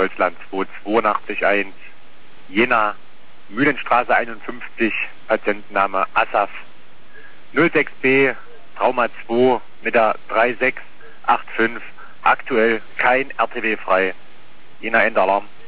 Deutschland 28281, Jena, Mühlenstraße 51, Patientenname Asaf, 06B, Trauma 2 mit der 3685, aktuell kein RTW frei. Jena Endalarm.